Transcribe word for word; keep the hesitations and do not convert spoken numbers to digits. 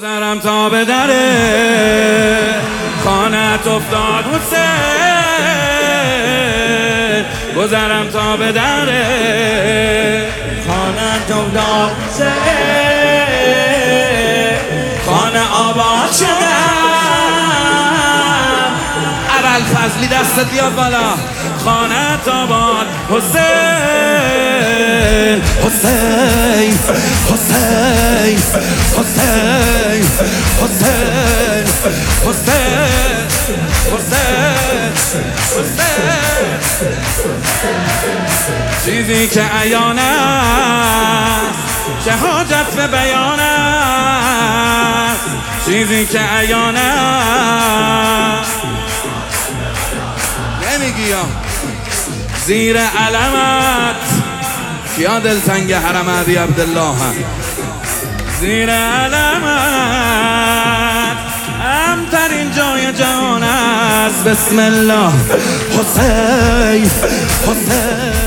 گذرم تا به دره خانت افتاد حسین، گذرم تا به دره خانت افتاد حسین، خانه آباد شدم. اول فضلی دستت بیاد بالا. خانت آباد حسین، حسین حسین حسین حسین حسین حسین حسین. چیزی که عیان است چه حاجت به بیان است، چیزی که عیان است نمیگی یا زیر علمت کیا دلتنگ حرم عبی عبدالله هم، زیر علمت امترین جای جهان است. بسم الله. حسین حسین